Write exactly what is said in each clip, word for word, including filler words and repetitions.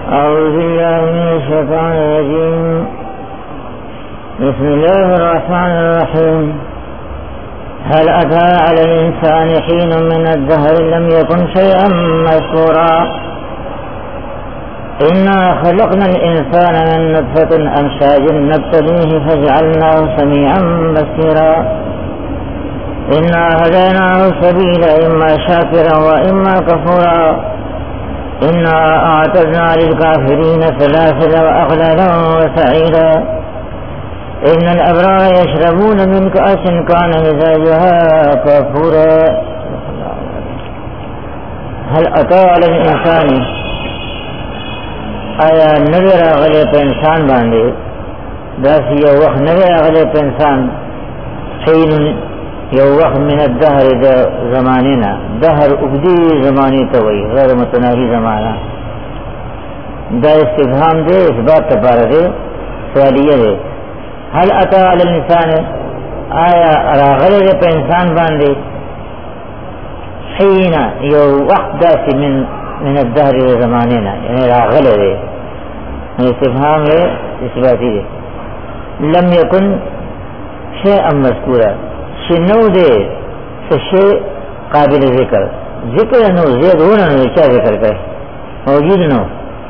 أعوذ بالله من الشيطان الرجيم. بسم الله الرحمن الرحيم. هل أتى على الإنسان حين من الدهر لم يكن شيئا مذكورا إنا خلقنا الإنسان من نطفة أمشاج نبتليه فجعلناه سميعا بصيرا إنا هديناه السبيل إما شاكرا وإما كفورا إنا أعتدنا للكافرين سلاسل وأغلالا وسعيرا إن الأبرار يشربون من كأس كان مزاجها كافورا هل أتى على الإنسان آیا نظر آغلے پہ انسان باندے داس یو وقت نظر آغلے پہ انسان حین یو وقت من الدہر دا زمانینا دہر اگدی زمانی توئی غیر متناہی زمانہ دا استفہام دے اس بات تپار دے سوالیہ دے حل اتا علی الانسان آیا راغلے پہ انسان باندے حین یو وقت داسی من من الدهر زماننا یعنی راغل دے استفهام ہے اس باتی دے لم یکن شیئا مذکورا شنو دے شیء قابل ذکر ذکر نو زید ہونا نو کیا ذکر کرے موجود نو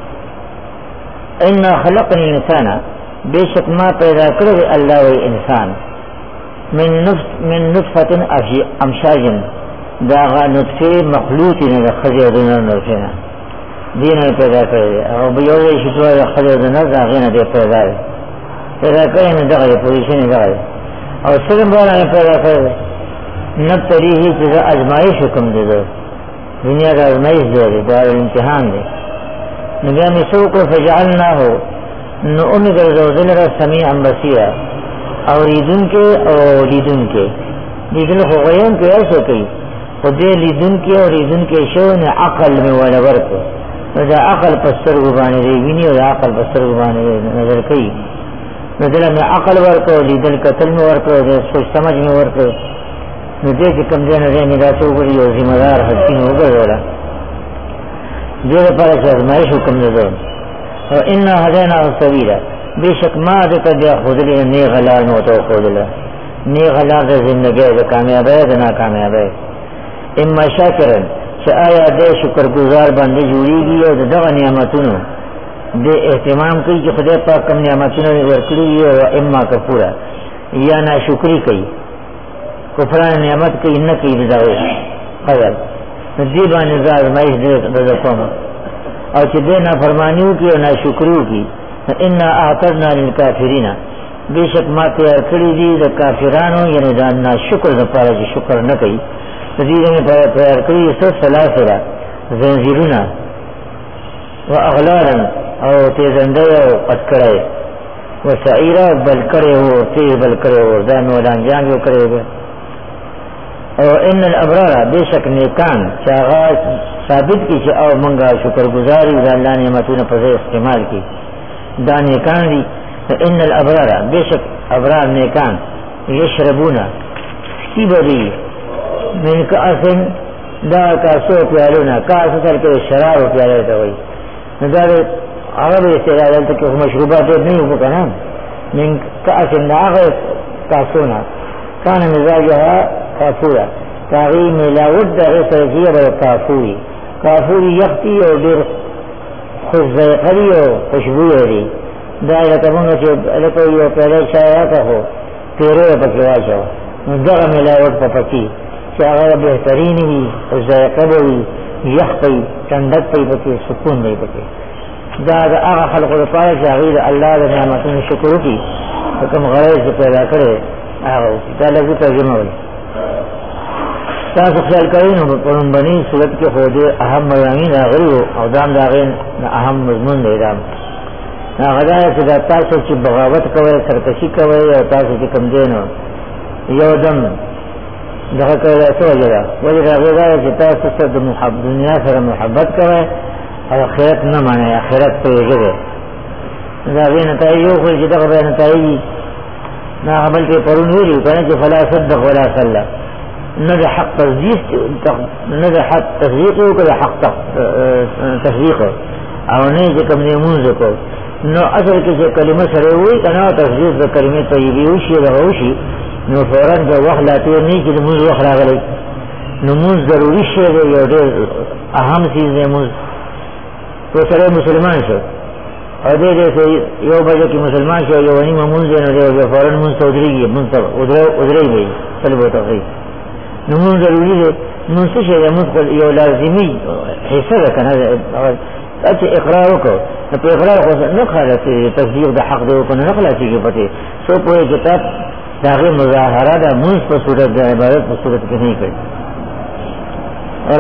انا خلقنا الانسان بے شک ما پیدا کرے اللہ و انسان من نفس من نطفة امشاج داغا نطفے مخلوطی نے خزی و دنر نرفینا دین پیدا کرے اور بیوزے شکوہ دا خزی و دنر داغینا دے پیدا ہے پیدا کرے میں دغا دے پوزیشن دغا دے اور سلم بالا نے پیدا کرے نب تریحی چیزا ازمائش حکم دے دو دنیا کا ازمائش دے دے دار امتحان دے نبیان سو کو فجعلنا ہو نو امی کردو دلر سمیعا بصیرا اور لیدن کے اور لیدن کے لیدن خو غیان کے ایسے کئی خودے لیدن کے اور لیدن کے شو نے عقل میں والا ورک دا عقل پستر گبانے دے وینی اور عقل پستر گبانے دے نظر کئی ندلہ میں عقل ورک لیدن قتل میں ورک سوچ سمجھ میں ورک ندے سے کم دے نظر میں داتو گری اور ذمہ دار حسین ہو گئے دولا دیر پارا سے ازمائش حکم دے دو اور انا ہدینا سبیلا بے شک ما دتا دیا خودلی نیغ لار موتو خودلا نیغ لار دا زندگی دا کامیاب ہے دا ناکامیاب ہے اما شاکرن چا آیا دے شکر گزار بندے جوڑی گی اور دغا نعمتونو دے احتمام کی کہ خدا پاک کم نعمتونو ورکلی گی اور اما کفورا یا نا شکری کی کفران نعمت کی نکی دغا خضر دیبان ازاد مائش دے دقوم اور چا دے نا فرمانیو کی اور نا شکریو کی انا اعتدنا للکافرین بے شک ما تیار کری دی دا کافرانو یعنی دا نا شکر دا پارا جی شکر نکی تدیر میں تیار کری سو سلاسلہ زنزیرونا و اغلارا او تیزندے او قدکرے و سعیرہ بلکرے ہو تیز بلکرے ہو دائم ولان جان جو کرے گا او ان الابرار بے شک نیکان چاغات ثابت کی چا او منگا شکر گزاری دا اللہ نعمتون پزے استعمال کی دا نیکان دی ان الابرار بے شک ابرار نیکان یشربونا کی بری من کاسن دا کاسو پیالونا کاسو سر کے شراب پیالے تا ہوئی ندار عرب استعلال تک مشروبات نہیں ہو کنا من کاسن دا آغا کاسونا کان مزاجها کافورا تاغی ملاود دا غیصر کیا بر کافوری کافوری یختی اور دیر خوشزیقری اور خوشبوی دی دا لکمونگا چو لکو یو پیدا شایا کا ہو پیرو پکوا چو دغا ملاود پا پکی چاہاں بہترین ہی ذائقہ بھی یخ پی ٹنڈک پی پکی سکون بھی پکی دا دا آغا خلق دا پایا چاہیے اللہ دا نعمتون شکر کی حکم غریض سے پیدا کرے آغا دا لگو ترجمہ ہوئی تاسو خیال کرین پرن بنی صورت کے خودے اہم مضامین آغری ہو او دام داغین اہم مضمون دے دام آغدا ہے کہ دا تاسو چی بغاوت کوئے سرکشی کوئے او تاسو چی کم دینو یو دم دغه کله څه وجدا وجدا غوړا چې تاسو سره د محبت دنیا سره محبت کوئ او آخرت نه معنی آخرت ته وګورئ دا وینه ته یو خو چې دغه بیان تایي نه عمل کې پرون ویلو کنه چې فلا صدق ولا صلى نه د حق تصدیق نه د حق تصدیق او د حق تصدیق او نه چې کوم نه مونږ کو نو اصل کې چې کلمه سره وي کنه تفسیر د کلمې طیبه وشي راوشي نو فورا د وخت لا تیر نه چې مونږ وخت راغلی نو مونږ ضروري شی دی یو ډېر اهم چیز دی مونږ تو سره مسلمان شو او دې دې یو بجې کې مسلمان شو یو ونی مونږ نه دی فورا مونږ سودريږي مونږ ته ودرې ودرې وي سلبو ته نو مونږ ضروري دی مونږ څه شی مونږ یو لازمي حصہ ده کنه چې اقرار وکړو نو په اقرار خو نه خلاصي تصدیق د حق دی او نه خلاصي کې پته سو په کتاب داغه مظاهره د موږ په صورت د عبادت په صورت کې نه کوي اور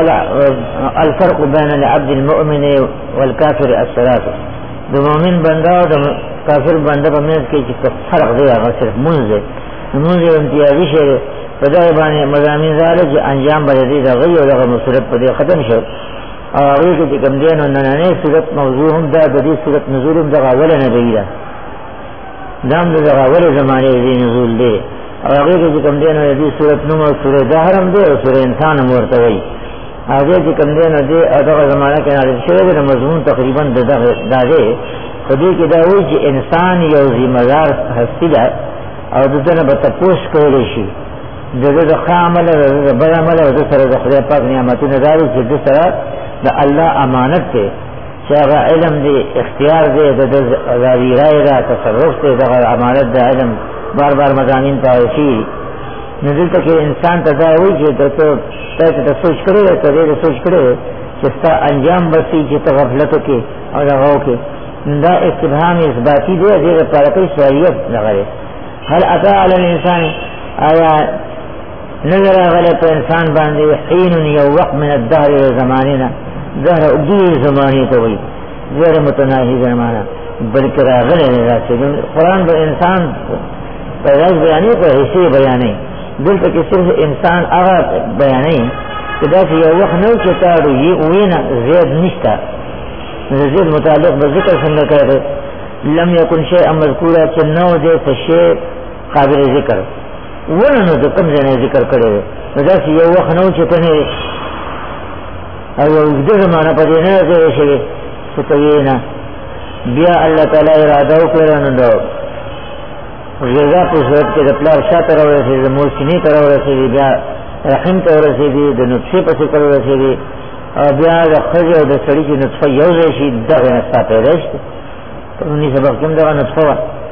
الفرق بين العبد المؤمن والكافر الثلاثه د مؤمن بنده او د کافر بنده په منځ کې چې فرق دی هغه صرف موږ دی موږ امتیازي شی په دا باندې مضامین زاله چې انجام بلدي دغه یو دغه صورت په دې ختم شو او هغه کې کوم دین او نننې صورت موضوع هم دا د دې صورت نزول هم دغه اول نه دی دا دام دغه اول زمانه دی نزول دی او هغه کې کوم دین او دې صورت نوم سورې ظاهرم دی او سورې انسان مرته وي هغه چې کوم دین او دې دغه زمانه کې نازل شوی د مضمون تقریبا دغه دا دی خو دې کې دا وایي چې انسان یو ذمہ دار هستی ده او دغه به تاسو کولی شي دغه د عمل د بل عمل او د سره د خدای پاک نعمتونه داري چې د سره د الله امانت ته چې هغه علم دی اختیار دی د ازادي رائے دا تصرف دی د امانت د علم بار بار مضامین پاوشي نو دلته کې انسان ته دا وایي چې ته ته سوچ کړو ته دې سوچ کړو چې ستا انجام بسي چې ته غفلت کې او هغه کې دا استفهام اثباتی دی د لپاره کوي سوالیت لغوي هل اتى على الانسان آیا نظر غلط په انسان باندې حين یو وقت من الدهر زماننا دهر اجي زماني ته وي غیر متناهي زمانہ بلکې راغلی نه راځي قرآن د انسان پیدا بیانې په حصے بیانې دلته کې صرف انسان هغه بیانې چې دا یو وخت نو چې تاسو یې وینه زیات نشته زید متعلق به ذکر څنګه کوي لم يكن شيئا مذكورا چې نو دې څه شی قابل ذکر ورنه د کوم ځای ذکر کړي نو دا یو وخت نو چې کنه او د زمانہ په دې نه کوي شي څه کوي نه بیا الله تعالی اراده وکړه نو دا رضا په صورت کې د پلار شاته راوړي د مور سینې ته راوړي بیا رحم ته ورسېږي د نطفه په څیر ورسېږي او بیا د خځې او د سړي چې نطفه یو ځای شي دغه نستا پیدا شي نو سبق کوم دغه نطفه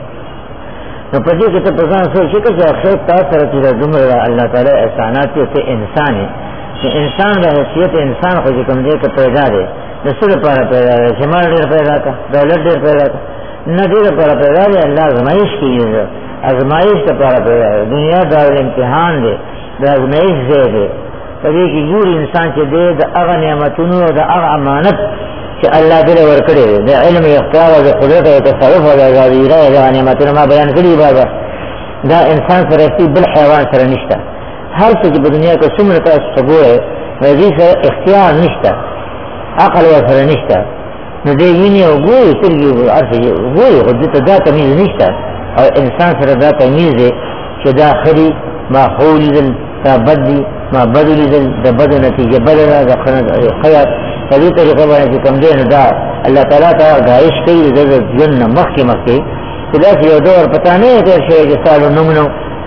نو په دې کې ته په ځان سوچ وکړه چې اخر تاسو سره چې دومره الله تعالی احسانات ته انسان چې انسان د حیثیت انسان خو کوم دې ته پیدا دی د څه لپاره پیدا دی چې مال ډېر پیدا کا دولت ډېر پیدا کا نه دې لپاره پیدا دی الله ازمایش کوي ازمایش لپاره پیدا دی دنیا دا امتحان دی د ازمایش ځای دی په دې کې ګور انسان چې دې د هغه نعمتونو او د هغه امانت چې الله دې ورکړي د علم اختیار او د قدرت او تصرف او د ازادي رائے د نعمتونو ما بیان کړی بابا دا انسان سره هیڅ بل حیوان سره نشته هر څه چې په دنیا کې څومره تاسو څګوره دې سره اختیار نشته عقل سره نشته نو دې ویني او ګوري سترګې ارته ګوري خو دې ته دا تمیز نشته او انسان سره دا تمیز دی چې دا خري ما حول دا بدلی ما بدلی د بد نتیجه بدله د خیر په دې طریقه باندې کوم دی نو دا الله تعالی ته دایش کوي د جن مخکې مخکې چې دا یو دور پتا نه دی چې چې سالو نومونو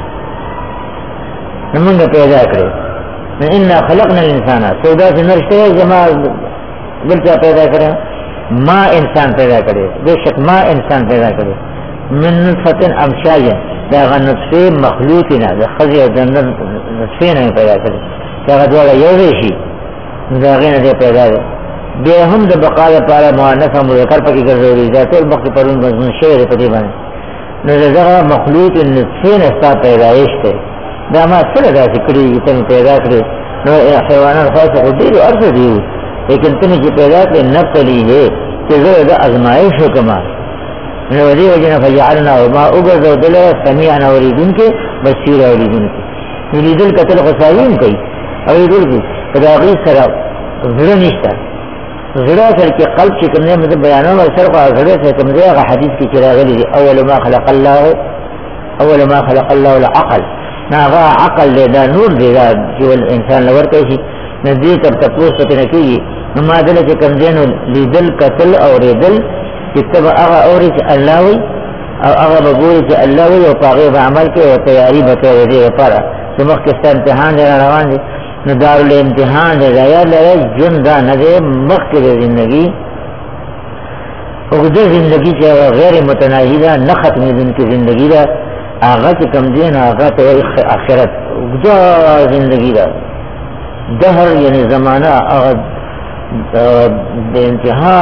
موږ پیدا کړو ان خلقنا الانسان سودا سے نرشته جما بلچا پیدا کړو ما انسان پیدا کړو بشک ما انسان پیدا کړو من نطفه امشاج دا غنطفه مخلوقنا د خزي او د نطفه نه پیدا کړو هغه ډول یو شي دا غنه دې پیدا دی به هم د بقا لپاره مؤنث او مذکر پکې ګرځولې دا ټول وخت پرون مضمون شعر په دې باندې نو دغه مخلوق نطفه نه ستا پیدایش ته دا ما سره دا ذکرې ته پیدا کړې نو حیوانات خاصه خو دې ارزه دی لیکن ته چې پیدا کړې نقلی ہے چې زه د ازمایش وکما نو دې وجنه فجعلنا ما اوغذو دل سميعا اوریدونکو بصیر اوریدونکو لیدل کتل خصاوین کوي اوریدل دا غي سره زړه نشته زړه سره کې قلب چې کوم نه مې بیانونه سره زړه سره کوم دی هغه حدیث کې چې راغلي دی اول ما خلق الله اول ما خلق الله العقل هغه عقل دی دا نور دی دا چې انسان لور کوي نه دې تر تاسو ته نه کوي نمادل چې کوم دینو لیدل قتل او ریدل چې تبع هغه اوري چې الله وي او هغه بګوري چې الله وي او هغه به عمل کوي او تیاری وکړي دې لپاره چې مخکې امتحان دی روان دي نو دارل امتحان دی یا لره ژوند دا نه دی مخکې د ژوندۍ او د ژوندۍ چې غیر متناهي ده نه ختمېدونکې ژوندۍ ده هغه چې کوم دی نه هغه ته آخرت دا ژوندۍ ده دهر یعنی زمانہ هغه د انتها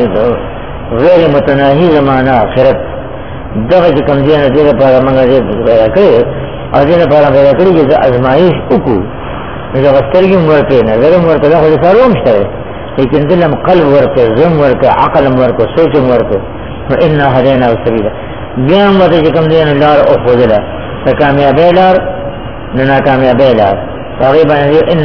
غیر متناهي زمانہ آخرت دغه چې کوم دی نه دې لپاره موږ دې پیدا کړی او دې لپاره پیدا کړی چې ازمایش وکړو نو غسترګي ورته نظر ورته دا خو سروم شته لیکن دلم قلب ورته زم ورته عقل ورته سوچ ورته ان هدینا السبیل بیا موږ چې کوم دی نه لار او فضله کامیابی لار نه ناکامیابی لار تقریبا ان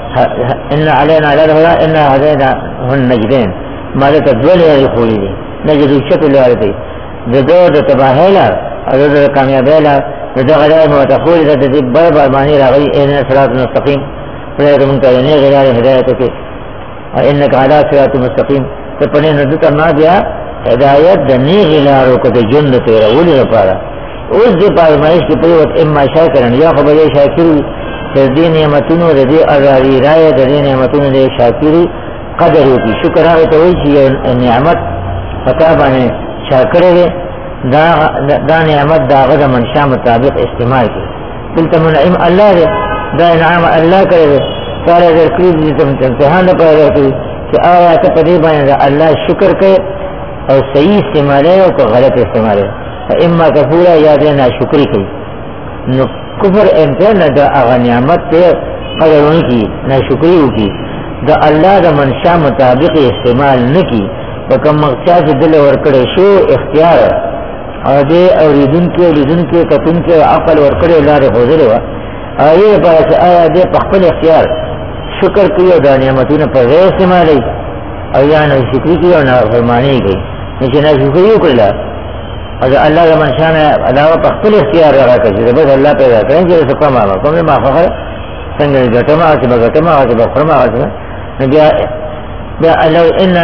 ان علينا للهدى ان هدينا النجدين ما له تدول يخولي نجد الشكل لارتي دو د تباهی لار او د کامیابی لار د غلای متخول د دې بر معنی راغی ان صراط مستقیم پر موږ ته نه غیر هدایت کې انك على صراط مستقیم ته پنه نه د ما بیا هدایت د نه غلارو کو د جنت ته ورول لپاره اوس د پرمایش کې په وخت اما شاکرن یا خبر شاکر د دې نعمتونو د دې ازاری رائے د دې نعمتونو د شاکری قدر وکي شکر هغه ته وایي چې نعمت پتا باندې شاکر دی دا دا نعمت دا غدا منشا مطابق استعمال کی دلته منعم الله دی دا انعام الله کړی ساره د کړي د امتحان په اړه کې چې آیا ته په دې باندې الله شکر کوي او صحیح استعمال او که غلط استعمال اما کفورا یا دې ناشکری کوي نو کفر امتحان دا هغه نعمت ته قدرونه کی ناشکری وکي دا الله د منشا مطابق استعمال نکي په کوم مقصد دل ورکړې شو اختیار او دې اوریدون کې اوریدون کې کتون کې عقل ورکړې لارې خوځلې و آیا په آیا دې په خپل اختیار شکر کوي او د نعمتونو په غیر استعمالي او یا نه شکر کوي او نه فرمانی کوي چې نه شکر وکړل او الله د منشا نه علاوه په خپل اختیار راکړي چې بس الله پیدا کړی چې څه کومه کومه ما فخر څنګه ګټما چې ګټما چې بخرما چې بیا بیا الله ان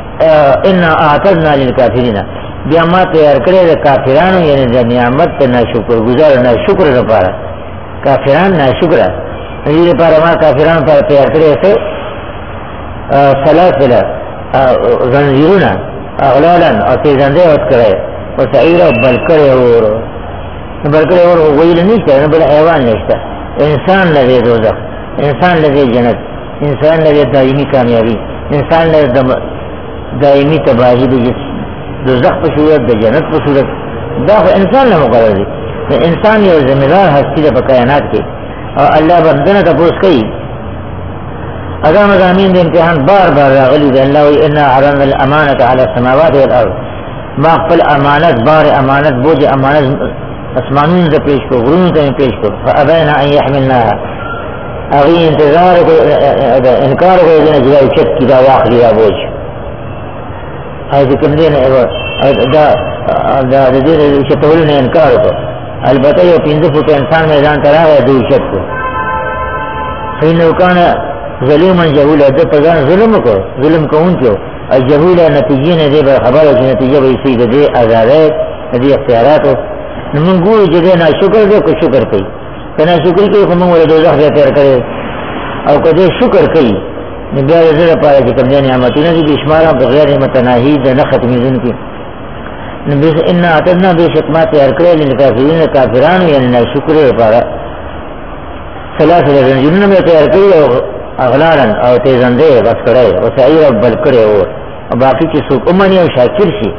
ان اعتدنا للكافرين بیا ما تیار کړی د کافرانو یعنی د نعمت نه شکر گزار نه شکر لپاره کافرانو نه شکر دې لپاره ما کافرانو پر تیار کړی څه سلاسل زنجیرونه اغلالا او تیزنده اوت کړی او سعیر او بلکړی اور بلکړی اور ویل نشته نه بل حیوان نشته انسان لري دوزخ انسان لري جنت انسان لري دایمي کامیابی انسان لري دائمی تباہی د دوزخ په صورت د جنت په صورت دا انسان له مقرر دي انسان یو ذمہ دار هستی د کائنات کې او الله بندنه تاسو کوي اگر مضامین د امتحان بار بار راغلي دي الله ان عرضنا الامانه على السماوات والارض ما خپل امانت بار امانت بوج امانت اسمانونو ته پیش کو غرونو ته پیش کو فابینا ان يحملناها اغي انتظار انکار کوي نه جواب چت کی دا واخلي دا بوج او چې کوم دی نه دا دا د دې چې ټول نه انکار وکړ البته یو پنځه فوټ انسان میدان ته راغی دوی شت کو فینو کان ظلم جهول د په ځان ظلم کو ظلم کوونکو او جهول نتیجې نه دی خبره چې نتیجه به شي د دې آزادۍ د دې اختیاراتو نو موږ ګورو چې نه شکر دې کو شکر کوي کنه شکر کوي کوم ولې دوزخ ته تیر کړي او کله شکر کوي نو بیا دې لپاره چې کوم نعمتونه دي بشمار بغیر متناهي د نه ختمېدونکي نو بس ان اتنا بشکمات ارکل للکافرین کافرانو یعنی شکر لپاره ثلاثه رنجونه مې تیار کړی او اغلالا او تیزنده بس کړی او سعیر بل کړی او باقي چې څوک اومني او شاکر شي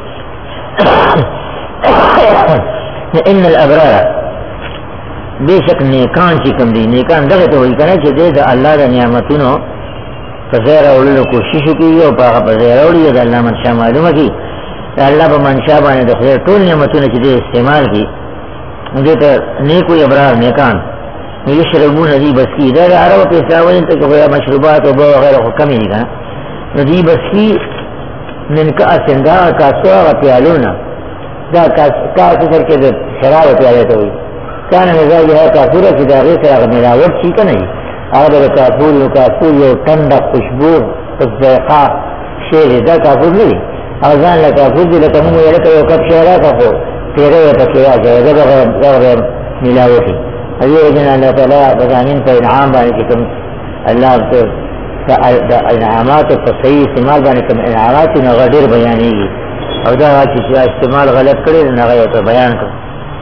ان الابرار بشک نیکان چې کوم دي نیکان دغه ته وایي کنه چې د الله د نعمتونو فزیر اولو کوشش کوي او هغه فزیر اولو د الله منشا معلومه کی الله په منشا باندې د خیر ټول نعمتونه چې استعمال کی دې ته نیکو ابرار نیکان یشربون ذی بس کی دا عربو په ساوین ته کوي مشروبات او غیره حکم یې کنه ذی بس کی من کا اسندا کا سو پیالونا دا کا کا څه کې د شراب پیاله ته وي کانه مزاج ہے کافر چې دا غیر سره ملاوت شي کنه هغه د کافور یو کافور یو ټنډه خوشبو الزيقاء شيء ذا كافر لي أوزان لك كافر دي لك مو يلك يوكب شيرا كفو في رواية كيراجة وذبغ رغب ملاوتي هذه وجنا الله تعالى بزانين فإنعام بانكم الله الانعامات التصحيح استعمال بانكم انعامات نغدر بيانيگي او دا چې استعمال غلط کړي نه غي ته بیان کړ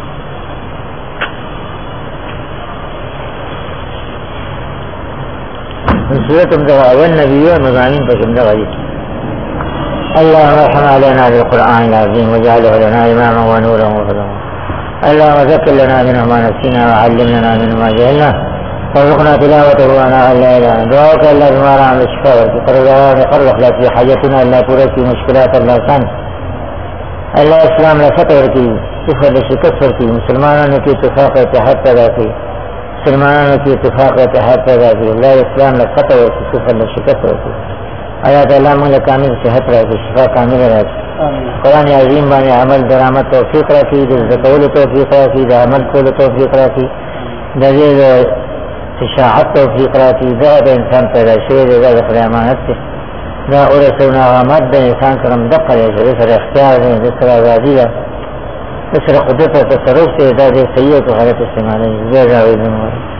سورة اول نبيون مضامين فكم دغدي اللهم ارحم علينا بالقرآن العظيم واجعله لنا إماما ونورا وهدى اللهم ذكر لنا منه ما نسينا وعلمنا منه ما جهلنا وارزقنا تلاوته وانا الليل دعوك الا بما رحم الشفاء قرر اخلاص في حاجتنا الا قرر في مشكلات الله سن اللہ اسلام لا فتح کی کفر شکست کی مسلمانوں کی اتفاق اتحاد پیدا کی مسلمانوں کی اتفاق اتحاد پیدا کی اللہ اسلام لا فتح کی کفر شکست کی اللہ تعالی موږ کامل صحت راکړي شفا کامل راکړي قرآن عظیم باندې عمل درآمد توفیق راکړي د ذکر توفیق راکړي د عمل کولو توفیق راکړي د دې اشاعت توفیق راکړي دا انسان پیدا شوی دی د خدای امانت دی دا ورسونا غامت دا انسان کرم دقا لیشا دا سر اختیار دا دا سر آزادی دا دا سر قدرت و تصرف دا دا سیئت و غلط استعمالی دا دا ویدن